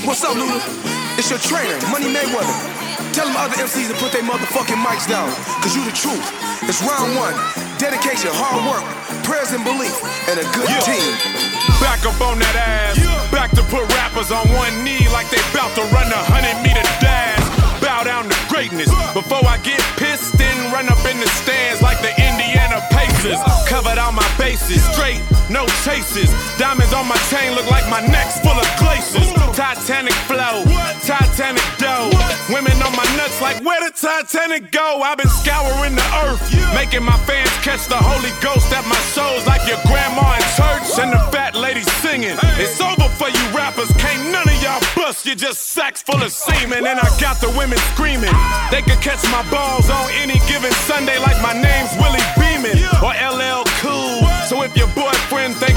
What's up, Luda? It's your trainer, Money Mayweather. Tell them other MCs to put their motherfucking mics down, cause you the truth. It's round one. Dedication, hard work, prayers and belief, and a good team. Back up on that ass. Back to put rappers on one knee like they bout to run a 100-meter dash. Bow down to greatness before I get pissed and run up in the stands like the Indiana Pacers. Covered all my bases, straight, no chases. Diamonds on my chain look like my neck's full of glaciers. Titanic flow, Titanic dough. Women on my nuts like where the Titanic go? I've been scouring the earth, making my fans catch the Holy Ghost at my shows like your grandma in church and the fat lady singing. It's over for you rappers, can't none of y'all bust. You're just sacks full of semen, and I got the women screaming. They could catch my balls on any given Sunday like my name's Willie Beeman or LL Cool. So if your boyfriend thinks